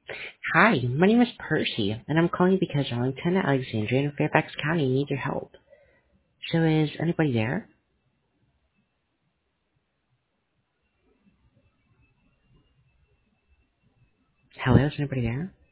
Hi, my name is Percy, and I'm calling because Arlington, Alexandria, and Fairfax County need your help. So is anybody there? Hello, is anybody there?